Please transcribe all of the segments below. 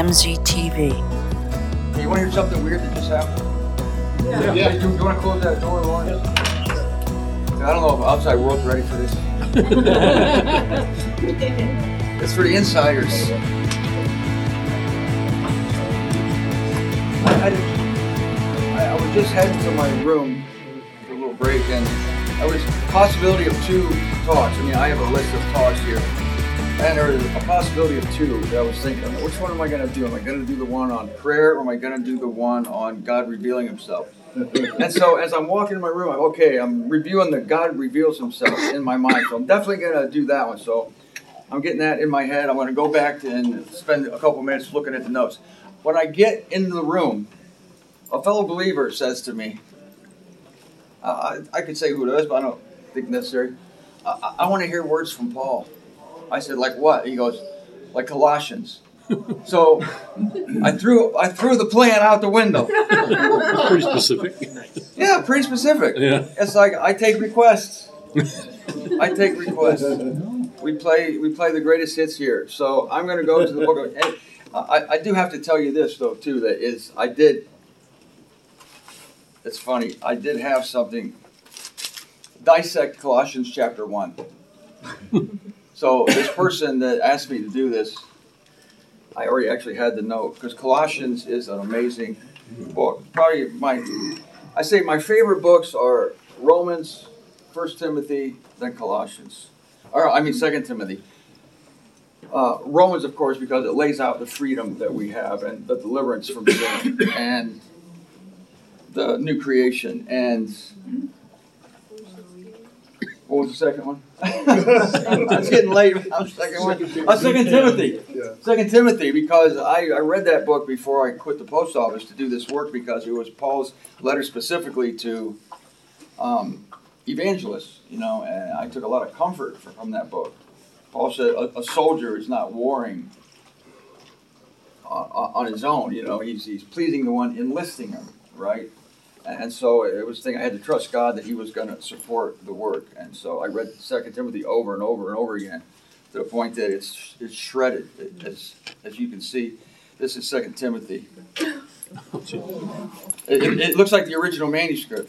MZTV. Hey, you want to hear something weird that just happened? Yeah. Hey, do you want to close that door, Lauren? I don't know if the outside world's ready for this. It's for the insiders. I was just heading to my room for a little break, and there was a possibility of 2 talks. I mean, I have a list of talks here. And there was a possibility of 2 that I was thinking, which one am I going to do? Am I going to do the one on prayer, or am I going to do the one on God revealing himself? And so as I'm walking in my room, I'm reviewing the God reveals himself in my mind. So I'm definitely going to do that one. So I'm getting that in my head. I'm going to go back and spend a couple minutes looking at the notes. When I get into the room, a fellow believer says to me, I could say who it is, but I don't think necessary. I want to hear words from Paul. I said, like what? He goes, like Colossians. So I threw the plan out the window. Pretty specific. Yeah, pretty specific. Yeah. It's like I take requests. I take requests. We play the greatest hits here. So I'm going to go to the book of. And I do have to tell you this though too. That is, I did. It's funny. I did have something. Dissect Colossians chapter 1. So this person that asked me to do this, I already actually had the note, because Colossians is an amazing book. Probably my favorite books are Romans, 1 Timothy, then Colossians. Or I mean 2 Timothy. Romans, of course, because it lays out the freedom that we have and the deliverance from sin and the new creation. And what was the second one? It's getting late. Second one. 2 Timothy. Yeah. 2 Timothy, because I read that book before I quit the post office to do this work, because it was Paul's letter specifically to evangelists, and I took a lot of comfort from that book. Paul said a soldier is not warring on his own. He's pleasing the one enlisting him, right? And so it was a thing I had to trust God that he was going to support the work. And so I read 2 Timothy over and over and over again, to the point that it's shredded, as you can see. This is 2 Timothy. It looks like the original manuscript.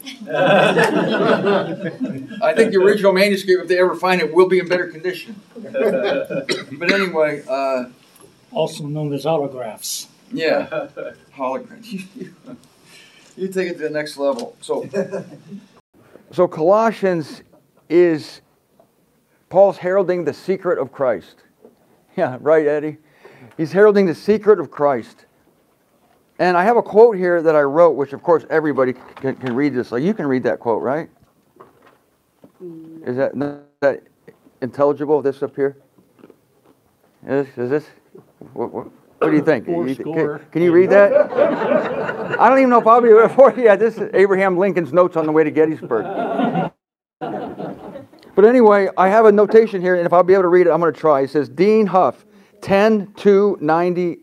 I think the original manuscript, if they ever find it, will be in better condition. But anyway. Also known as autographs. Yeah. Holograms. You take it to the next level. So Colossians is Paul's heralding the secret of Christ. Yeah, right, Eddie? He's heralding the secret of Christ. And I have a quote here that I wrote, which of course everybody can read this. Like, you can read that quote, right? Is that intelligible, this up here? Is this? What do you think? Can you read that? I don't even know if I'll be able to. Yeah, this is Abraham Lincoln's notes on the way to Gettysburg. But anyway, I have a notation here, and if I'll be able to read it, I'm going to try. It says, Dean Huff, 10-2-99.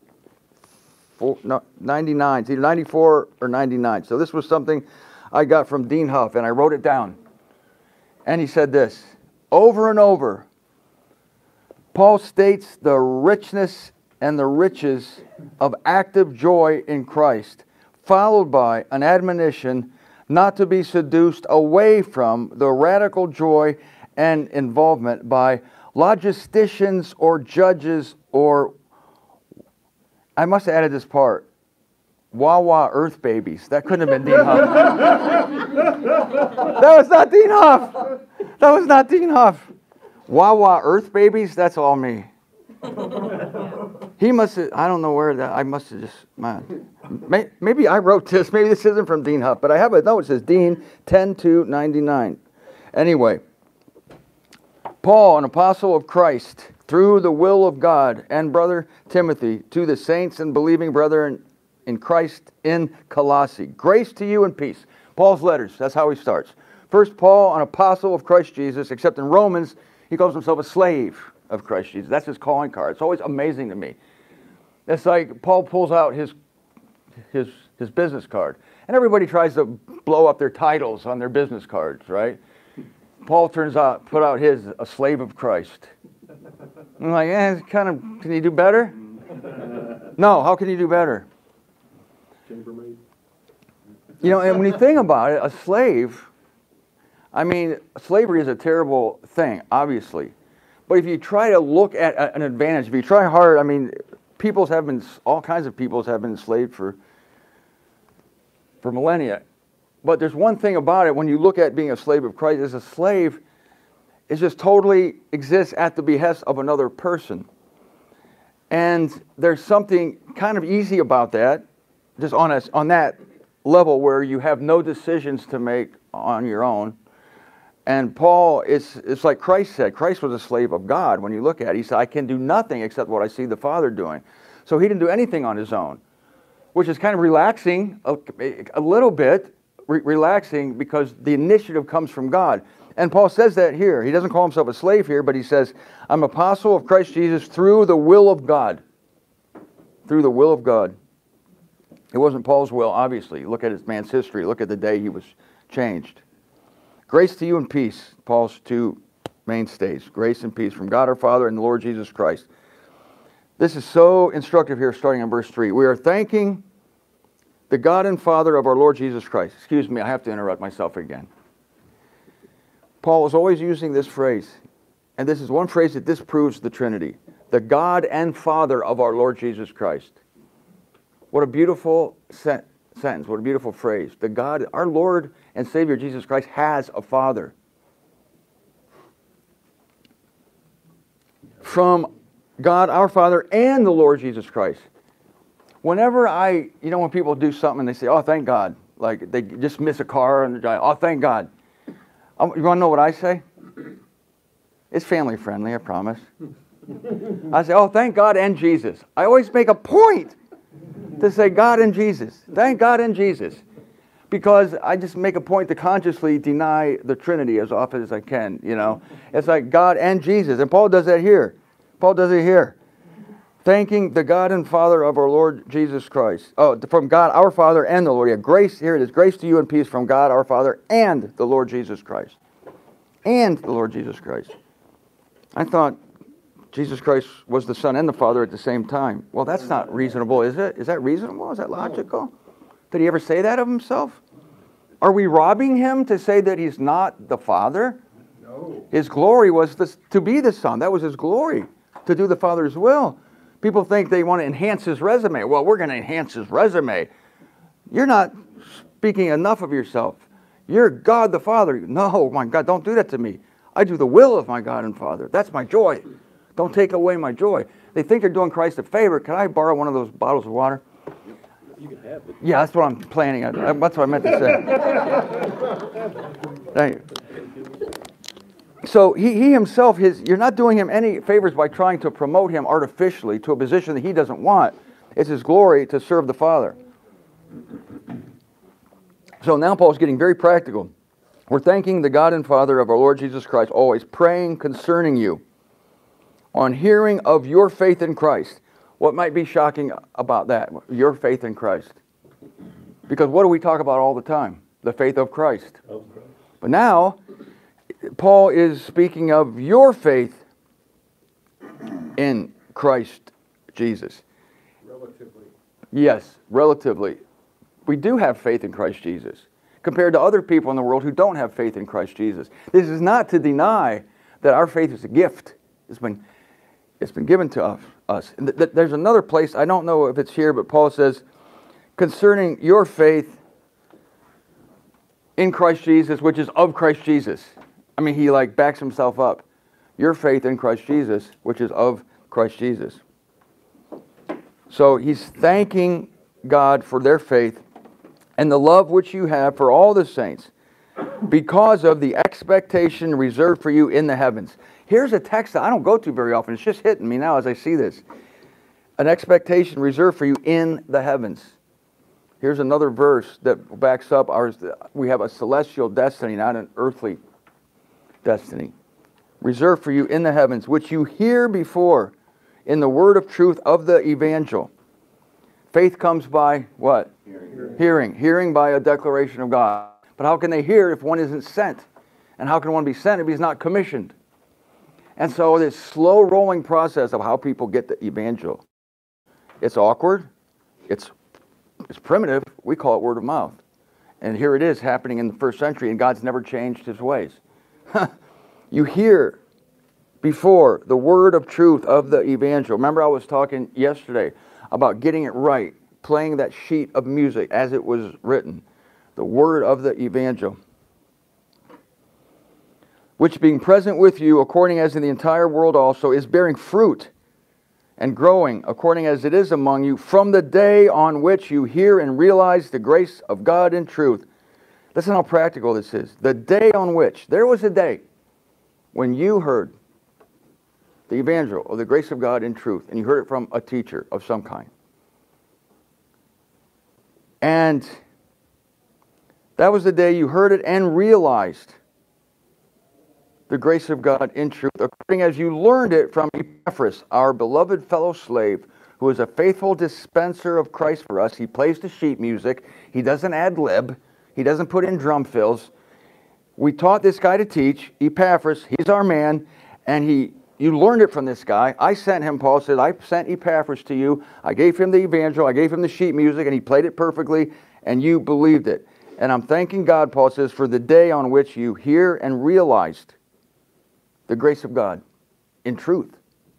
It's either 94 or 99. So this was something I got from Dean Huff, and I wrote it down. And he said this, over and over, Paul states the richness and the riches of active joy in Christ, followed by an admonition not to be seduced away from the radical joy and involvement by logisticians or judges or, I must have added this part, Wawa earth babies. That couldn't have been Dean Huff. That was not Dean Huff. That was not Dean Huff. Wawa earth babies, that's all me. He must have, I don't know where that, I must have just, man. Maybe I wrote this, maybe this isn't from Dean Huff, but I have a note, it says Dean 10-99. Anyway, Paul, an apostle of Christ, through the will of God, and brother Timothy, to the saints and believing brethren in Christ in Colossae. Grace to you and peace. Paul's letters, that's how he starts. First, Paul, an apostle of Christ Jesus, except in Romans, he calls himself a slave of Christ Jesus. That's his calling card. It's always amazing to me. It's like Paul pulls out his business card, and everybody tries to blow up their titles on their business cards, right? Paul put out his, a slave of Christ. I'm like, kind of, can you do better? No, how can you do better? Chambermaid. You know, and when you think about it, a slave, I mean, slavery is a terrible thing, obviously. But if you try to look at an advantage, if you try hard, I mean, all kinds of peoples have been enslaved for millennia. But there's one thing about it, when you look at being a slave of Christ, is a slave is just totally exists at the behest of another person. And there's something kind of easy about that, just on that level where you have no decisions to make on your own. And Paul, it's like Christ said. Christ was a slave of God. When you look at it, he said, I can do nothing except what I see the Father doing. So he didn't do anything on his own, which is kind of relaxing, a little bit relaxing, because the initiative comes from God. And Paul says that here. He doesn't call himself a slave here, but he says, I'm apostle of Christ Jesus through the will of God. Through the will of God. It wasn't Paul's will, obviously. Look at his man's history. Look at the day he was changed. Grace to you and peace, Paul's two mainstays. Grace and peace from God our Father and the Lord Jesus Christ. This is so instructive here, starting in verse 3. We are thanking the God and Father of our Lord Jesus Christ. Excuse me, I have to interrupt myself again. Paul was always using this phrase, and this is one phrase that disproves the Trinity. The God and Father of our Lord Jesus Christ. What a beautiful sentence, what a beautiful phrase. The God, our Lord and Savior Jesus Christ has a Father. From God, our Father, and the Lord Jesus Christ. Whenever when people do something and they say, oh, thank God. Like they just miss a car and they're like, oh, thank God. You want to know what I say? It's family friendly, I promise. I say, oh, thank God and Jesus. I always make a point to say God and Jesus. Thank God and Jesus. Because I just make a point to consciously deny the Trinity as often as I can, you know. It's like God and Jesus. And Paul does that here. Paul does it here. Thanking the God and Father of our Lord Jesus Christ. Oh, from God our Father and the Lord. Yeah, grace, here it is. Grace to you and peace from God our Father and the Lord Jesus Christ. And the Lord Jesus Christ. I thought Jesus Christ was the Son and the Father at the same time. Well, that's not reasonable, is it? Is that reasonable? Is that logical? Did he ever say that of himself? Are we robbing him to say that he's not the Father? No. His glory was to be the Son. That was his glory, to do the Father's will. People think they want to enhance his resume. Well, we're going to enhance his resume. You're not speaking enough of yourself. You're God the Father. No, my God, don't do that to me. I do the will of my God and Father. That's my joy. Don't take away my joy. They think they're doing Christ a favor. Can I borrow one of those bottles of water? You can have it. Yeah, that's what I'm planning. That's what I meant to say. Thank you. So he himself, you're not doing him any favors by trying to promote him artificially to a position that he doesn't want. It's his glory to serve the Father. So now Paul's getting very practical. We're thanking the God and Father of our Lord Jesus Christ, always praying concerning you, on hearing of your faith in Christ. What might be shocking about that? Your faith in Christ. Because what do we talk about all the time? The faith of Christ. But now, Paul is speaking of your faith in Christ Jesus. Relatively. Yes, relatively. We do have faith in Christ Jesus compared to other people in the world who don't have faith in Christ Jesus. This is not to deny that our faith is a gift. It's been given to us. And there's another place, I don't know if it's here, but Paul says, concerning your faith in Christ Jesus, which is of Christ Jesus. I mean, he backs himself up. Your faith in Christ Jesus, which is of Christ Jesus. So he's thanking God for their faith and the love which you have for all the saints because of the expectation reserved for you in the heavens. Here's a text that I don't go to very often. It's just hitting me now as I see this. An expectation reserved for you in the heavens. Here's another verse that backs up ours. We have a celestial destiny, not an earthly destiny. Reserved for you in the heavens, which you hear before in the word of truth of the evangel. Faith comes by what? Hearing. Hearing by a declaration of God. But how can they hear if one isn't sent? And how can one be sent if he's not commissioned? And so this slow rolling process of how people get the evangel It's awkward. It's primitive. We call it word of mouth. And here it is happening in the first century, and God's never changed his ways. You hear before the word of truth of the evangel. Remember I was talking yesterday about getting it right, playing that sheet of music as it was written. The word of the evangel. Which being present with you, according as in the entire world also, is bearing fruit and growing, according as it is among you, from the day on which you hear and realize the grace of God in truth. Listen how practical this is. The day on which, there was a day when you heard the evangel of the grace of God in truth, and you heard it from a teacher of some kind. And that was the day you heard it and realized the grace of God in truth, according as you learned it from Epaphras, our beloved fellow slave, who is a faithful dispenser of Christ for us. He plays the sheet music. He doesn't ad lib. He doesn't put in drum fills. We taught this guy to teach, Epaphras. He's our man, and you learned it from this guy. I sent him, Paul said, I sent Epaphras to you. I gave him the evangel. I gave him the sheet music, and he played it perfectly, and you believed it. And I'm thanking God, Paul says, for the day on which you hear and realized the grace of God in truth.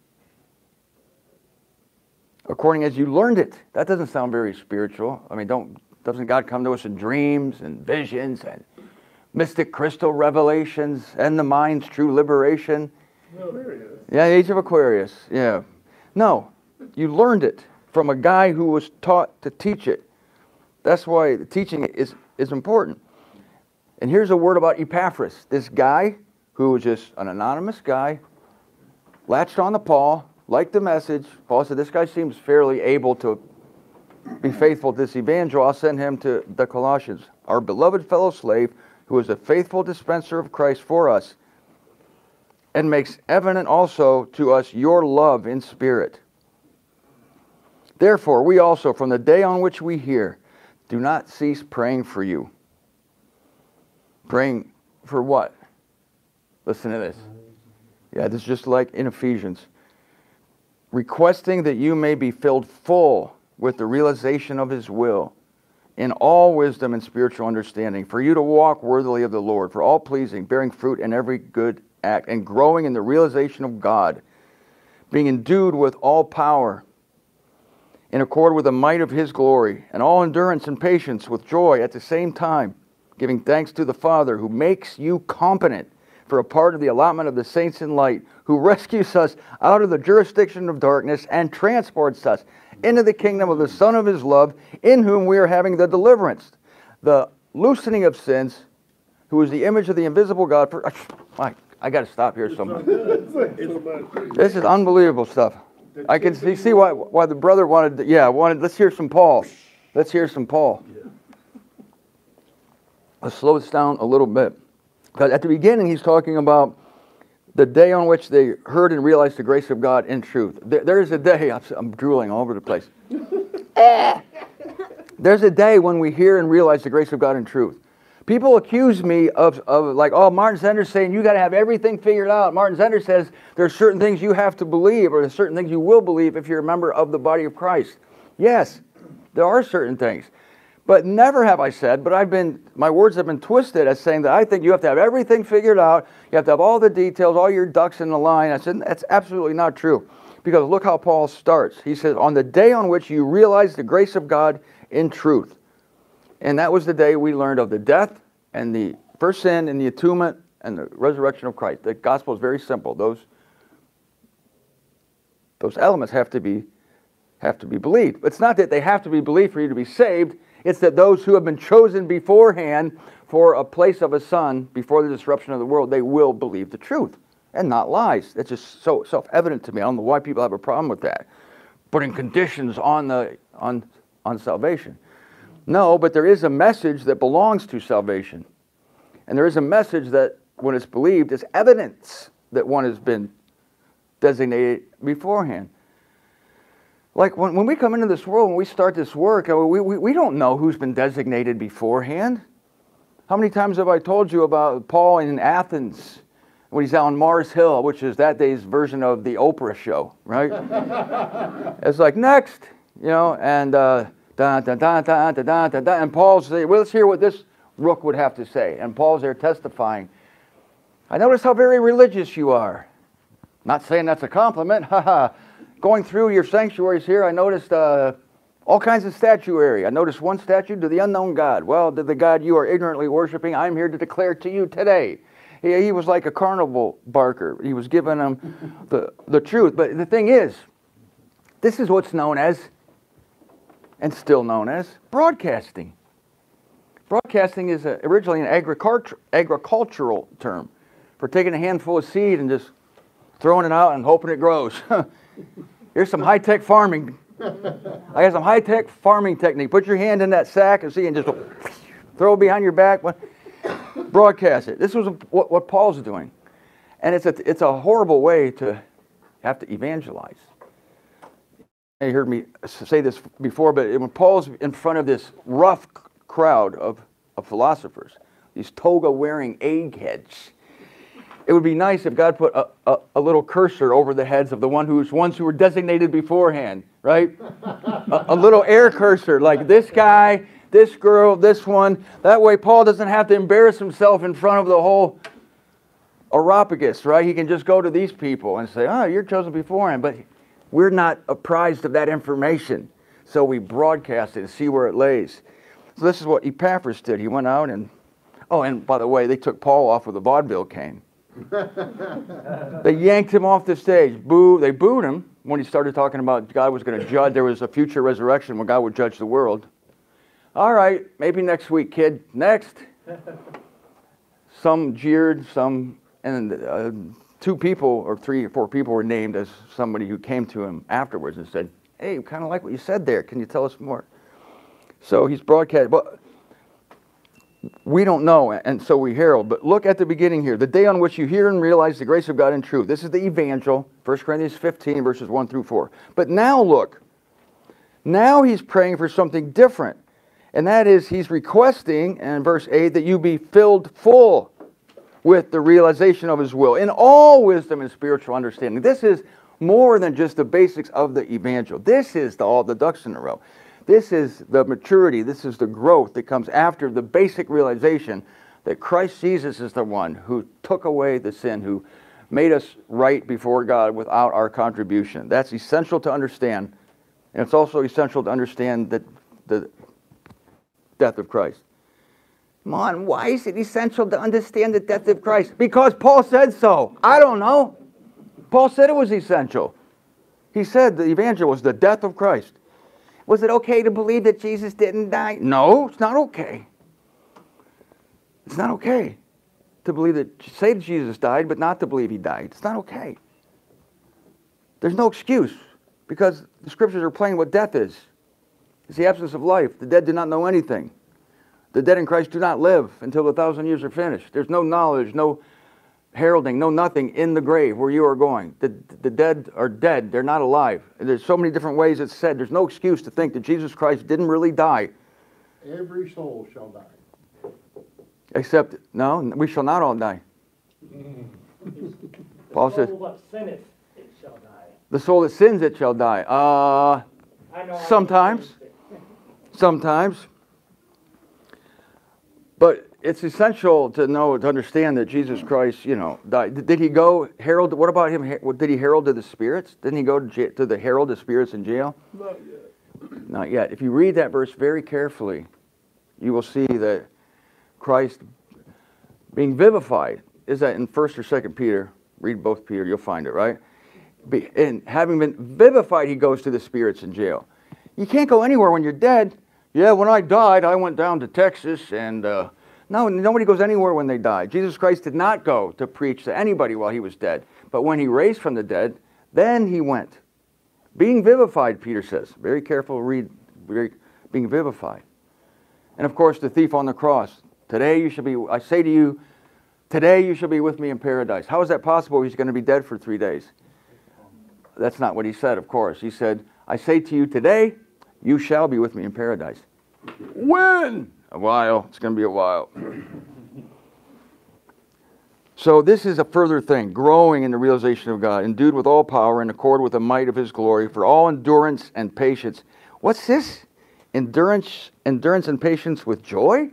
According as you learned it. That doesn't sound very spiritual. I mean, doesn't God come to us in dreams and visions and mystic crystal revelations and the mind's true liberation? Aquarius. Yeah, the age of Aquarius. Yeah. No, you learned it from a guy who was taught to teach it. That's why teaching it is important. And here's a word about Epaphras. This guy who was just an anonymous guy, latched on to Paul, liked the message. Paul said, this guy seems fairly able to be faithful to this evangel. I'll send him to the Colossians, our beloved fellow slave, who is a faithful dispenser of Christ for us, and makes evident also to us your love in spirit. Therefore, we also, from the day on which we hear, do not cease praying for you. Praying for what? Listen to this. Yeah, this is just like in Ephesians. Requesting that you may be filled full with the realization of his will, in all wisdom and spiritual understanding, for you to walk worthily of the Lord, for all pleasing, bearing fruit in every good act, and growing in the realization of God, being endued with all power, in accord with the might of his glory, and all endurance and patience with joy at the same time, giving thanks to the Father, who makes you competent for a part of the allotment of the saints in light, who rescues us out of the jurisdiction of darkness and transports us into the kingdom of the Son of his love, in whom we are having the deliverance, the loosening of sins, who is the image of the invisible God. I got to stop here. This is unbelievable stuff. I can see why the brother wanted. Let's hear some Paul. Let's hear some Paul. Let's slow this down a little bit. Because at the beginning, he's talking about the day on which they heard and realized the grace of God in truth. There is a day, I'm drooling all over the place. There's a day when we hear and realize the grace of God in truth. People accuse me of like, oh, Martin Zender's saying you got to have everything figured out. Martin Zender says there's certain things you have to believe, or there's certain things you will believe if you're a member of the body of Christ. Yes, there are certain things. But never have I said, my words have been twisted as saying that I think you have to have everything figured out. You have to have all the details, all your ducks in the line. I said, that's absolutely not true. Because look how Paul starts. He says, on the day on which you realize the grace of God in truth. And that was the day we learned of the death and the first sin and the atonement and the resurrection of Christ. The gospel is very simple. Those elements have to be believed. It's not that they have to be believed for you to be saved. It's that those who have been chosen beforehand for a place of a son before the disruption of the world, they will believe the truth and not lies. It's just so self-evident to me. I don't know why people have a problem with that. Putting conditions on salvation. No, but there is a message that belongs to salvation. And there is a message that, when it's believed, is evidence that one has been designated beforehand. Like when we come into this world, when we start this work, we don't know who's been designated beforehand. How many times have I told you about Paul in Athens when he's out on Mars Hill, which is that day's version of the Oprah show, right? It's like, next. you know, and da da da da da da da da. And Paul's saying, well, let's hear what this rook would have to say. And Paul's there testifying. I notice how very religious you are. Not saying that's a compliment. Haha. Going through your sanctuaries here, I noticed all kinds of statuary. I noticed one statue to the unknown God. Well, to the God you are ignorantly worshiping, I'm here to declare to you today. He was like a carnival barker. He was giving them the truth. But the thing is, this is what's known as, and still known as, broadcasting. Broadcasting is originally an agricultural term for taking a handful of seed and just throwing it out and hoping it grows. Here's some high-tech farming. I got some high-tech farming technique. Put your hand in that sack and see, and just throw it behind your back. Broadcast it. This was what Paul's doing, and it's a horrible way to have to evangelize. You heard me say this before, but when Paul's in front of this rough crowd of philosophers, these toga-wearing eggheads, it would be nice if God put a little cursor over the heads of the ones who were designated beforehand, right? a little air cursor, like this guy, this girl, this one. That way Paul doesn't have to embarrass himself in front of the whole Areopagus, right? He can just go to these people and say, oh, you're chosen beforehand. But we're not apprised of that information. So we broadcast it and see where it lays. So this is what Epaphras did. He went out and, oh, and by the way, they took Paul off with a vaudeville cane. They yanked him off the stage. They booed him when he started talking about God was going to judge. There was a future resurrection when God would judge the world. All right, maybe next week, kid. Next. Some jeered, and 2 people or 3 or 4 people were named as somebody who came to him afterwards and said, hey, kind of like what you said there. Can you tell us more? So he's broadcast. But we don't know, and so we herald. But look at the beginning here. The day on which you hear and realize the grace of God in truth. This is the evangel, 1 Corinthians 15, verses 1 through 4. But now look. Now he's praying for something different. And that is, he's requesting, in verse 8, that you be filled full with the realization of his will, in all wisdom and spiritual understanding. This is more than just the basics of the evangel. This is all the ducks in a row. This is the maturity, this is the growth that comes after the basic realization that Christ Jesus is the one who took away the sin, who made us right before God without our contribution. That's essential to understand. And it's also essential to understand that the death of Christ. Come on, why is it essential to understand the death of Christ? Because Paul said so. I don't know. Paul said it was essential. He said the evangel was the death of Christ. Was it okay to believe that Jesus didn't die? No, it's not okay. It's not okay to believe that, say that Jesus died, but not to believe he died. It's not okay. There's no excuse, because the scriptures are plain what death is. It's the absence of life. The dead do not know anything. The dead in Christ do not live until 1,000 years are finished. There's no knowledge, no heralding, no nothing in the grave where you are going. The dead are dead. They're not alive. And there's so many different ways it's said. There's no excuse to think that Jesus Christ didn't really die. Every soul shall die. Except, no, we shall not all die. Paul says, The soul that sinneth, it shall die. The soul that sins, it shall die. Sometimes. Sometimes. But it's essential to understand that Jesus Christ, died. Did he go herald? What about him? Did he herald to the spirits? Didn't he go to the herald of spirits in jail? Not yet. Not yet. If you read that verse very carefully, you will see that Christ being vivified, is that in 1st or 2nd Peter? Read both Peter, you'll find it, right? And having been vivified, he goes to the spirits in jail. You can't go anywhere when you're dead. Yeah, when I died, I went down to Texas, and no, nobody goes anywhere when they die. Jesus Christ did not go to preach to anybody while he was dead. But when he raised from the dead, then he went. Being vivified, Peter says. Very careful, read, being vivified. And of course, the thief on the cross. I say to you, today you shall be with me in paradise. How is that possible? He's going to be dead for 3 days. That's not what he said, of course. He said, I say to you today, you shall be with me in paradise. When? A while. It's going to be a while. So this is a further thing, growing in the realization of God, endued with all power in accord with the might of his glory, for all endurance and patience, What's this? Endurance and patience with joy?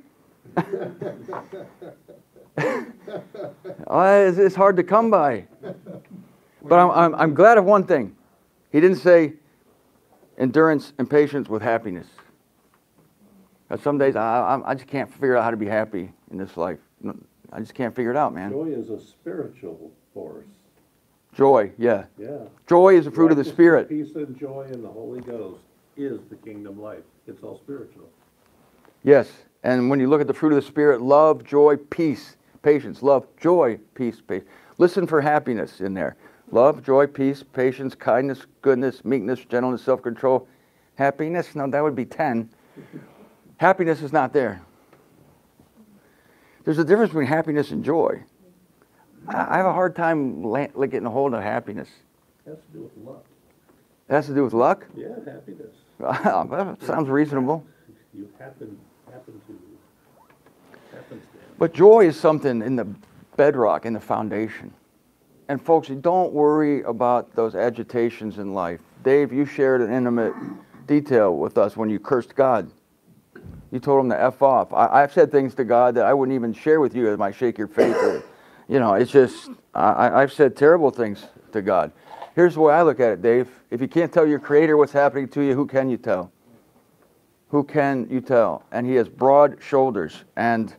It's hard to come by. But I'm glad of one thing. He didn't say endurance and patience with happiness. Because some days I just can't figure out how to be happy in this life. I just can't figure it out, man. Joy is a spiritual force. Joy, yeah. Yeah. Joy is the fruit of the Righteousness, Spirit. Peace and joy in the Holy Ghost is the kingdom life. It's all spiritual. Yes. And when you look at the fruit of the Spirit, love, joy, peace, patience. Love, joy, peace, patience. Listen for happiness in there. Love, joy, peace, patience, kindness, goodness, meekness, gentleness, self-control. Happiness? No, that would be 10. Happiness is not there. There's a difference between happiness and joy. I have a hard time getting a hold of happiness. It has to do with luck. It has to do with luck? Yeah, happiness. That sounds reasonable. You happen to happenstance. But joy is something in the bedrock, in the foundation. And folks, don't worry about those agitations in life. Dave, you shared an intimate detail with us when you cursed God. You told him to F off. I've said things to God that I wouldn't even share with you as I shake your faith. It's just, I've said terrible things to God. Here's the way I look at it, Dave. If you can't tell your Creator what's happening to you, who can you tell? Who can you tell? And He has broad shoulders. And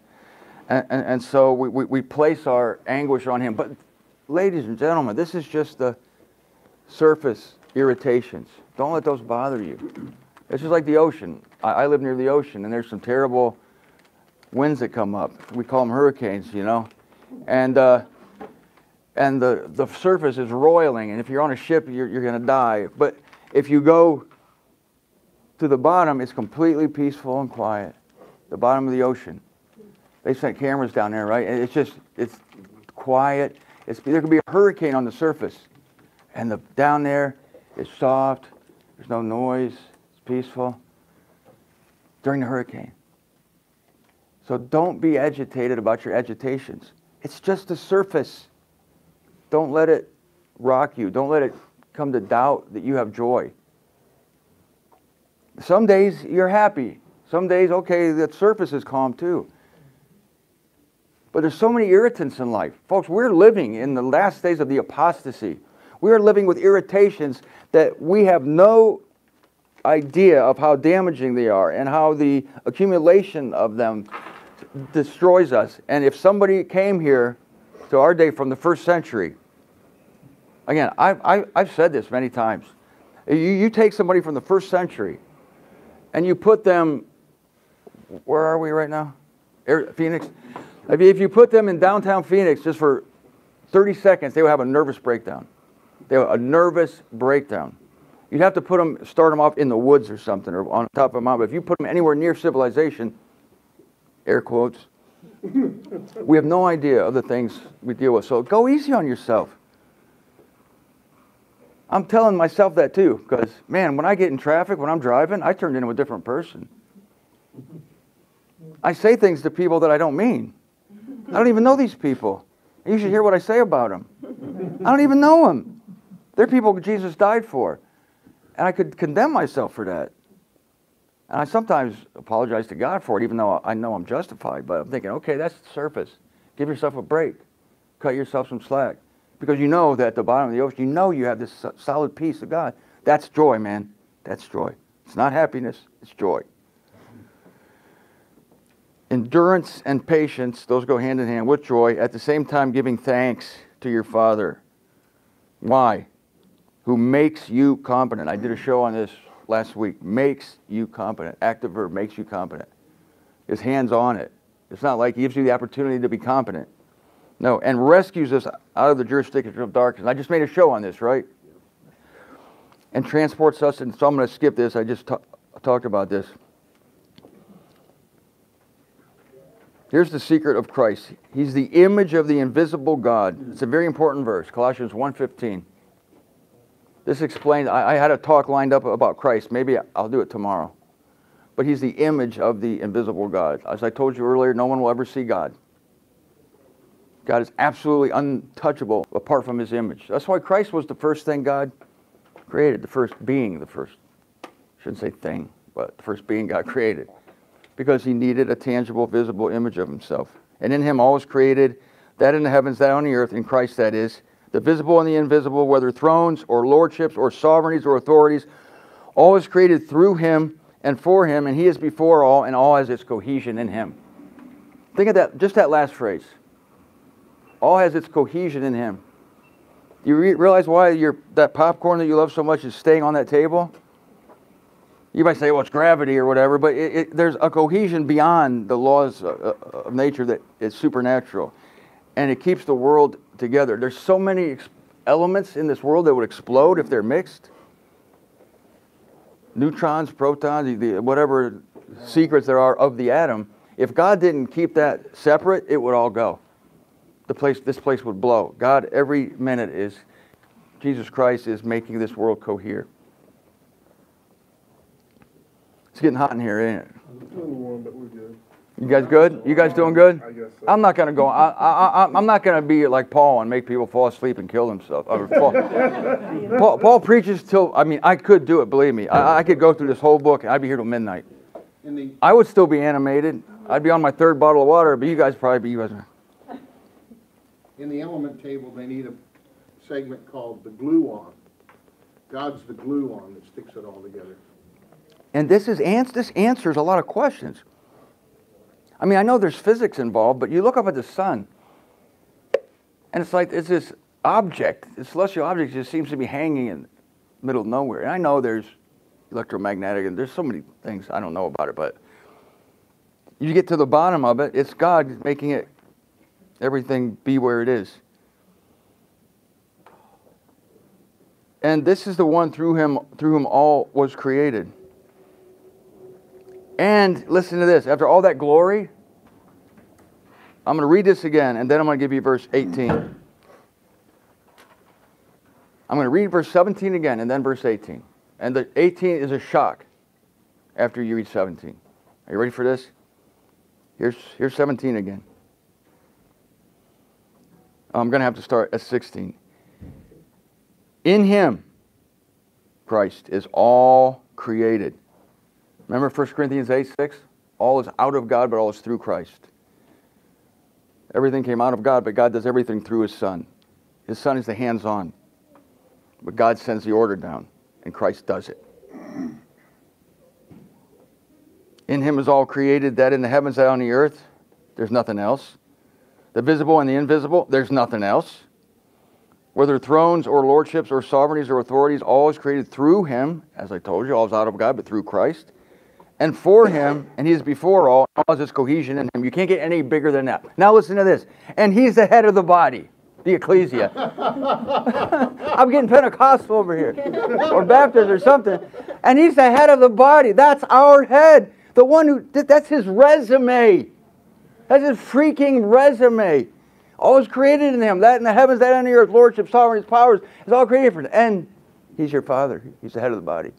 so we place our anguish on Him. But ladies and gentlemen, this is just the surface irritations. Don't let those bother you. It's just like the ocean. I live near the ocean, and there's some terrible winds that come up. We call them hurricanes, And the surface is roiling, and if you're on a ship, you're going to die. But if you go to the bottom, it's completely peaceful and quiet. The bottom of the ocean. They sent cameras down there, right? And it's quiet. There could be a hurricane on the surface, and down there, it's soft. There's no noise. It's peaceful during the hurricane. So don't be agitated about your agitations. It's just the surface. Don't let it rock you. Don't let it come to doubt that you have joy. Some days you're happy. Some days, okay, the surface is calm too. But there's so many irritants in life. Folks, we're living in the last days of the apostasy. We are living with irritations that we have no idea of how damaging they are and how the accumulation of them destroys us. And if somebody came here to our day from the first century, again, I've said this many times. You take somebody from the first century and you put them, where are we right now? Phoenix? If you put them in downtown Phoenix just for 30 seconds, they would have a nervous breakdown. They have a nervous breakdown. You'd have to start them off in the woods or something, or on top of a mountain. But if you put them anywhere near civilization, air quotes, we have no idea of the things we deal with. So go easy on yourself. I'm telling myself that too, because, man, when I get in traffic, when I'm driving, I turn into a different person. I say things to people that I don't mean. I don't even know these people. You should hear what I say about them. I don't even know them. They're people Jesus died for. And I could condemn myself for that. And I sometimes apologize to God for it, even though I know I'm justified. But I'm thinking, okay, that's the surface. Give yourself a break. Cut yourself some slack. Because you know that at the bottom of the ocean, you know you have this solid peace of God. That's joy, man. That's joy. It's not happiness. It's joy. Endurance and patience, those go hand in hand with joy. At the same time, giving thanks to your Father. Why? Who makes you competent. I did a show on this last week. Makes you competent. Active verb, makes you competent. His hand's on it. It's not like he gives you the opportunity to be competent. No, and rescues us out of the jurisdiction of darkness. I just made a show on this, right? And transports us, and so I'm going to skip this. I just talked about this. Here's the secret of Christ. He's the image of the invisible God. It's a very important verse, Colossians 1:15. This explains, I had a talk lined up about Christ. Maybe I'll do it tomorrow. But he's the image of the invisible God. As I told you earlier, no one will ever see God. God is absolutely untouchable apart from his image. That's why Christ was the first thing God created, the first being, the first shouldn't say thing, but the first being God created. Because he needed a tangible, visible image of himself. And in him all was created, that in the heavens, that on the earth, in Christ that is, the visible and the invisible, whether thrones or lordships or sovereignties or authorities, all is created through him and for him, and he is before all, and all has its cohesion in him. Think of that, just that last phrase. All has its cohesion in him. You realize why that popcorn that you love so much is staying on that table? You might say, well, it's gravity or whatever, but there's a cohesion beyond the laws of nature that is supernatural. And it keeps the world together. There's so many elements in this world that would explode if they're mixed. Neutrons, protons, whatever secrets there are of the atom. If God didn't keep that separate, it would all go. This place would blow. God, every minute Jesus Christ is making this world cohere. It's getting hot in here, ain't it? It's a little warm, but we're good. You guys good? You guys doing good? I guess so. I'm not gonna go. I'm not gonna be like Paul and make people fall asleep and kill themselves. Paul preaches till. I mean, I could do it. Believe me, I could go through this whole book and I'd be here till midnight. I would still be animated. I'd be on my third bottle of water, but you guys probably be. In the element table, they need a segment called the glue-on. God's the glue-on that sticks it all together. And this answers a lot of questions. I mean, I know there's physics involved, but you look up at the sun, and it's like it's this object, this celestial object just seems to be hanging in the middle of nowhere. And I know there's electromagnetic, and there's so many things I don't know about it, but you get to the bottom of it, it's God making everything be where it is. And this is the one through whom all was created. And listen to this. After all that glory, I'm going to read this again, and then I'm going to give you verse 18. I'm going to read verse 17 again, and then verse 18. And the 18 is a shock after you read 17. Are you ready for this? Here's 17 again. I'm going to have to start at 16. In him, Christ, is all created. Remember 1 Corinthians 8:6? All is out of God, but all is through Christ. Everything came out of God, but God does everything through his Son. His Son is the hands-on. But God sends the order down, and Christ does it. In him is all created, that in the heavens and on the earth, there's nothing else. The visible and the invisible, there's nothing else. Whether thrones or lordships or sovereignties or authorities, all is created through him. As I told you, all is out of God, but through Christ. And for him, and he is before all has its cohesion in him. You can't get any bigger than that. Now listen to this. And he's the head of the body, the ecclesia. I'm getting Pentecostal over here, or Baptist or something. And he's the head of the body. That's our head. The one that's his resume. That's his freaking resume. All is created in him. That in the heavens, that on the earth, lordship, sovereignty, powers, is all created for him. And he's your father. He's the head of the body.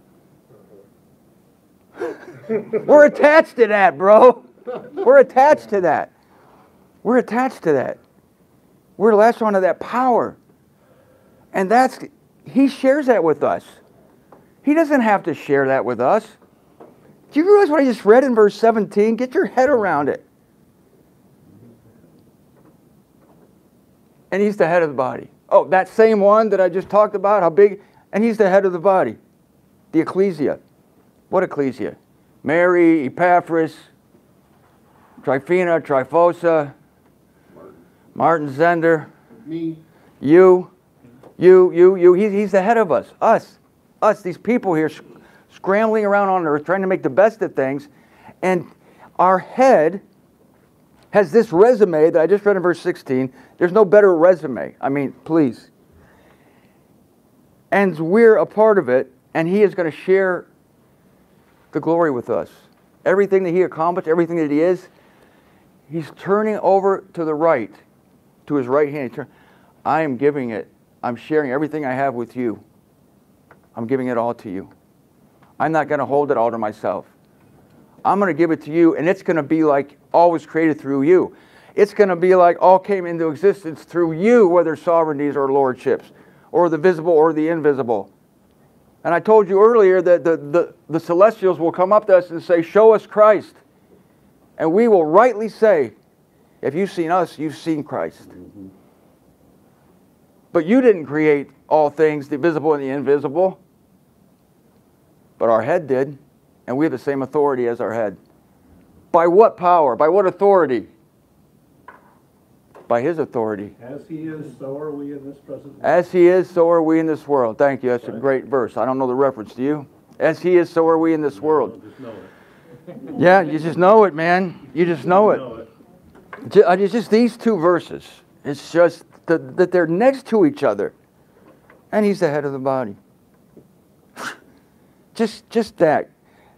We're attached to that, bro. We're attached to that. We're attached to that. We're latched onto that power. And he shares that with us. He doesn't have to share that with us. Do you realize what I just read in verse 17? Get your head around it. And he's the head of the body. Oh, that same one that I just talked about, how big? And he's the head of the body. The ecclesia. What ecclesia? Mary, Epaphras, Tryphena, Tryphosa, Martin Zender, Me. you. He's the head of us. Us, these people here scrambling around on earth, trying to make the best of things. And our head has this resume that I just read in verse 16. There's no better resume. I mean, please. And we're a part of it, and he is going to share the glory with us. Everything that he accomplished, everything that he is, he's turning over to the right, to his right hand. I am giving it. I'm sharing everything I have with you. I'm giving it all to you. I'm not going to hold it all to myself. I'm going to give it to you, and it's going to be like all was created through you. It's going to be like all came into existence through you, whether sovereignties or lordships, or the visible or the invisible. And I told you earlier that the celestials will come up to us and say, show us Christ. And we will rightly say, if you've seen us, you've seen Christ. But you didn't create all things, the visible and the invisible. But our head did. And we have the same authority as our head. By what power? By what authority? By His authority. As He is, so are we in this present world. As He is, so are we in this world. Thank you. That's a great verse. I don't know the reference. Do you? As He is, so are we in this world. Just know it. Yeah, you just know it, man. You just know it. It's just these two verses. It's just that they're next to each other. And He's the head of the body. Just that.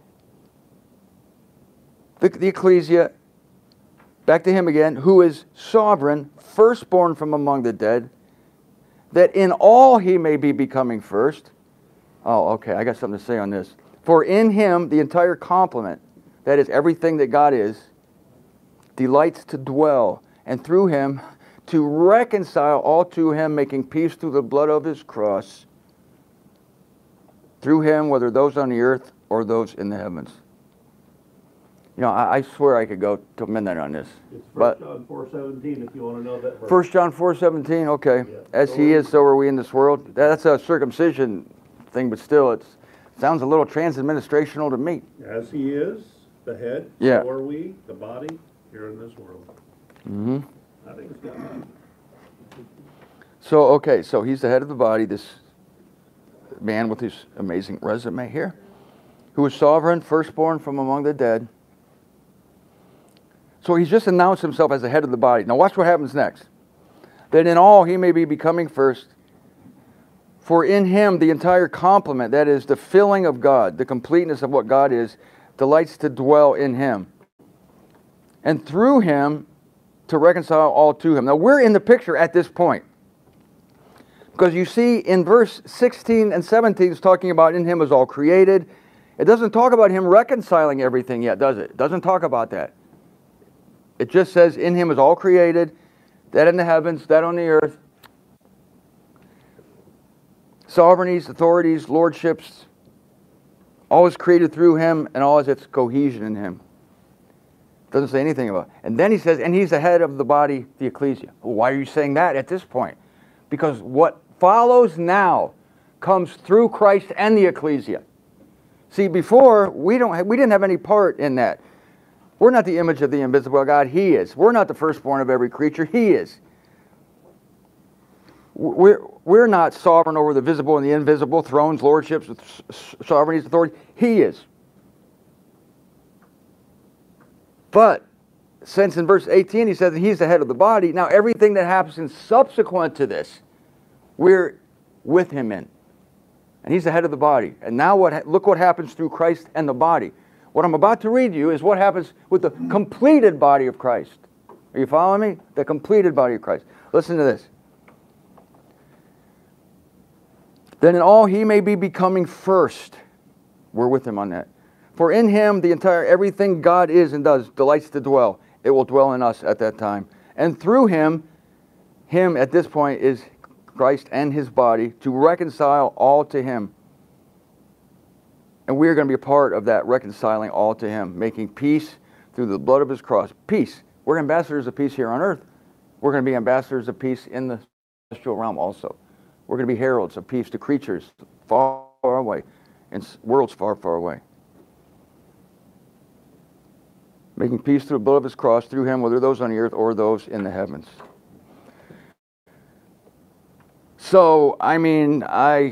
The ecclesia, back to Him again, who is sovereign, firstborn from among the dead, that in all He may be becoming first. Oh, okay, I got something to say on this. For in Him the entire complement, that is everything that God is, delights to dwell, and through Him to reconcile all to Him, making peace through the blood of His cross, through Him, whether those on the earth or those in the heavens. You know, I swear I could go till midnight on this. It's 1 But John 4:17 if you want to know that verse. 1 John 4:17, okay. Yeah. As He is, so are we in this world. That's a circumcision thing, but still, it sounds a little trans-administrational to me. As He is, the head, Yeah. so are we, the body, here in this world. Mm-hmm. I think it's got that. So, okay, so He's the head of the body, this man with his amazing resume here, who is sovereign, firstborn from among the dead. So He's just announced Himself as the head of the body. Now watch what happens next. That in all He may be becoming first. For in Him the entire complement, that is the filling of God, the completeness of what God is, delights to dwell in Him. And through Him to reconcile all to Him. Now we're in the picture at this point. Because you see in verse 16 and 17 it's talking about in Him is all created. It doesn't talk about Him reconciling everything yet, does it? It doesn't talk about that. It just says in Him is all created, that in the heavens, that on the earth. Sovereignties, authorities, lordships, all is created through Him and all is its cohesion in Him. Doesn't say anything about it. And then He says, and He's the head of the body, the ecclesia. Well, why are you saying that at this point? Because what follows now comes through Christ and the ecclesia. See, before, we didn't have any part in that. We're not the image of the invisible God. He is. We're not the firstborn of every creature. He is. We're not sovereign over the visible and the invisible, thrones, lordships, sovereignties, authority. He is. But since in verse 18 He said that He's the head of the body, now everything that happens subsequent to this, we're with Him in. And He's the head of the body. And now look what happens through Christ and the body. What I'm about to read you is what happens with the completed body of Christ. Are you following me? The completed body of Christ. Listen to this. Then in all He may be becoming first. We're with Him on that. For in Him the entire everything God is and does delights to dwell. It will dwell in us at that time. And through Him at this point is Christ and His body, to reconcile all to Him. And we are going to be a part of that reconciling all to Him, making peace through the blood of His cross. Peace. We're ambassadors of peace here on earth. We're going to be ambassadors of peace in the celestial realm also. We're going to be heralds of peace to creatures far, far away, in worlds far, far away. Making peace through the blood of His cross, through Him, whether those on the earth or those in the heavens. So, I mean,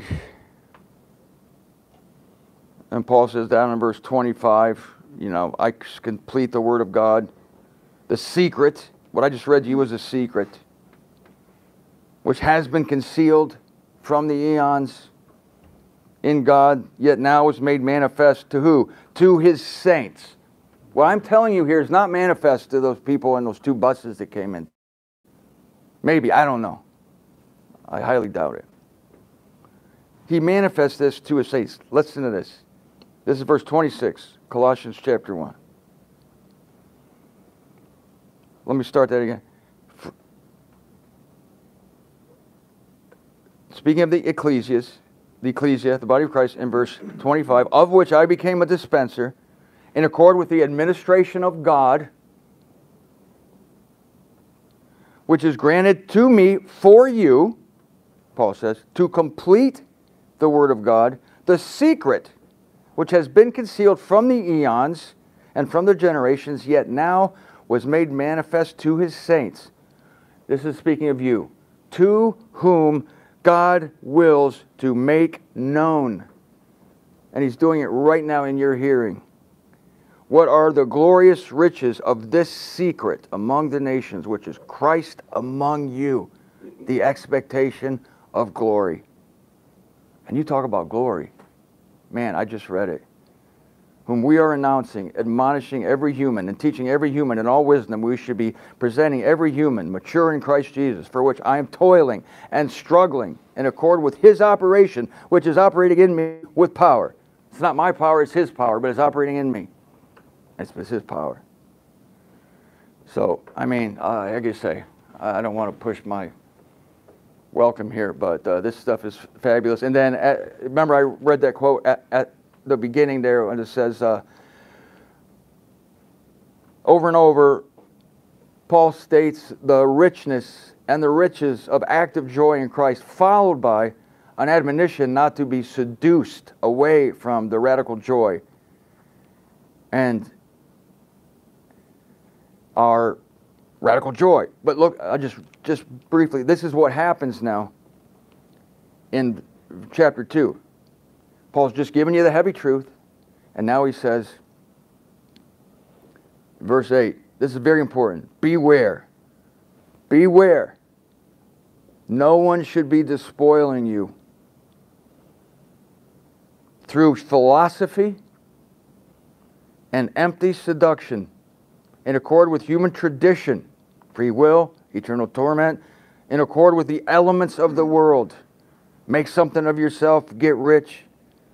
and Paul says down in verse 25, you know, I complete the Word of God. The secret, what I just read to you was a secret, which has been concealed from the eons in God, yet now is made manifest to who? To His saints. What I'm telling you here is not manifest to those people in those two buses that came in. Maybe, I don't know. I highly doubt it. He manifests this to His saints. Listen to this. This is verse 26, Colossians chapter 1. Let me start that again. Speaking of the ecclesias, the ecclesia, the body of Christ, in verse 25, of which I became a dispenser, in accord with the administration of God, which is granted to me for you, Paul says, to complete the word of God, the secret which has been concealed from the eons and from the generations, yet now was made manifest to his saints. This is speaking of you, to whom God wills to make known. And he's doing it right now in your hearing. What are the glorious riches of this secret among the nations, which is Christ among you, the expectation of glory. And you talk about glory. Man, I just read it. Whom we are announcing, admonishing every human, and teaching every human in all wisdom, we should be presenting every human mature in Christ Jesus, for which I am toiling and struggling in accord with his operation, which is operating in me with power. It's not my power, it's his power, but it's operating in me. It's his power. So, I mean, like I say, I don't want to push my welcome here, but this stuff is fabulous. And then, remember I read that quote at the beginning there, when it says, over and over, Paul states the richness and the riches of active joy in Christ, followed by an admonition not to be seduced away from the radical joy and our radical joy. But look, I just briefly, this is what happens now in chapter 2. Paul's just given you the heavy truth, and now he says, verse 8, this is very important. Beware. Beware. No one should be despoiling you through philosophy and empty seduction, in accord with human tradition, free will, eternal torment, in accord with the elements of the world. Make something of yourself, get rich,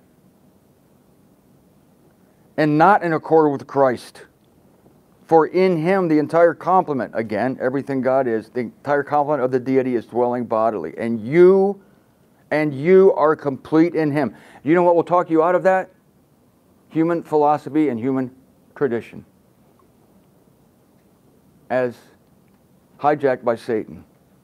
and not in accord with Christ. For in him the entire complement, again, everything God is, the entire complement of the deity is dwelling bodily. And you are complete in him. You know what will talk you out of that? Human philosophy and human tradition, as hijacked by Satan.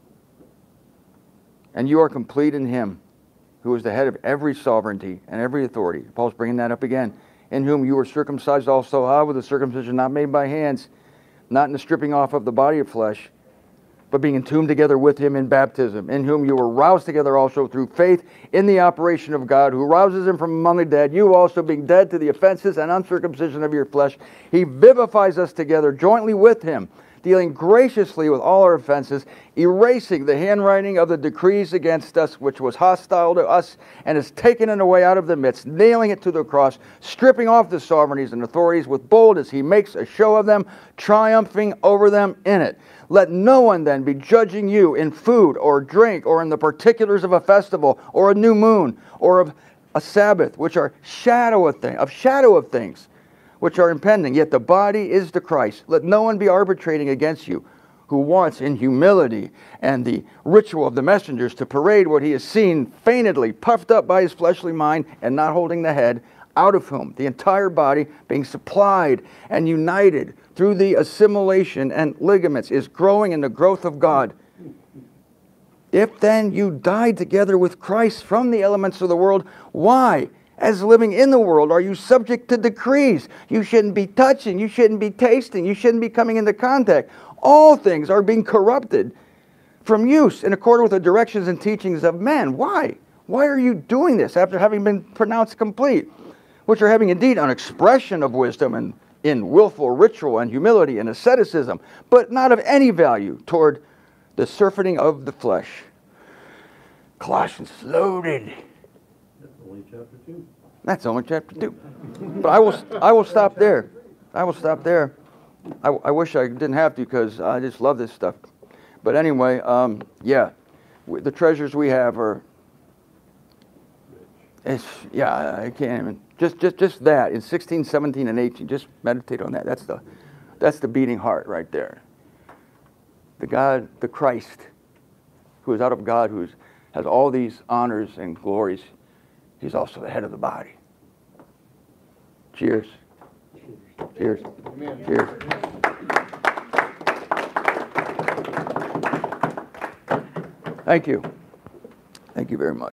And you are complete in him, who is the head of every sovereignty and every authority. Paul's bringing that up again. In whom you were circumcised also, with a circumcision not made by hands, not in the stripping off of the body of flesh, but being entombed together with him in baptism, in whom you were roused together also through faith in the operation of God, who rouses him from among the dead, you also being dead to the offenses and uncircumcision of your flesh, he vivifies us together jointly with him, dealing graciously with all our offenses, erasing the handwriting of the decrees against us, which was hostile to us, and has taken it away out of the midst, nailing it to the cross, stripping off the sovereignties and authorities with boldness. He makes a show of them, triumphing over them in it. Let no one then be judging you in food or drink, or in the particulars of a festival, or a new moon, or of a Sabbath, which are shadow of things which are impending. Yet the body is the Christ. Let no one be arbitrating against you, who wants in humility and the ritual of the messengers to parade what he has seen, feignedly puffed up by his fleshly mind, and not holding the head, out of whom the entire body, being supplied and united through the assimilation and ligaments, is growing in the growth of God. If then you died together with Christ from the elements of the world, why, as living in the world, are you subject to decrees? You shouldn't be touching, you shouldn't be tasting, you shouldn't be coming into contact. All things are being corrupted from use in accordance with the directions and teachings of men. Why? Why are you doing this after having been pronounced complete? Which are having indeed an expression of wisdom and in willful ritual and humility and asceticism, but not of any value toward the surfeiting of the flesh. Colossians loaded. That's only chapter 2. That's only chapter 2. But I will stop there. I will stop there. I wish I didn't have to, because I just love this stuff. But anyway, yeah, the treasures we have are, I can't even, just that in 16, 17, and 18. Just meditate on that. That's the beating heart right there. The God, the Christ, who is out of God, who has all these honors and glories, He's also the head of the body. Cheers. Cheers. Amen. Cheers. Thank you. Thank you very much.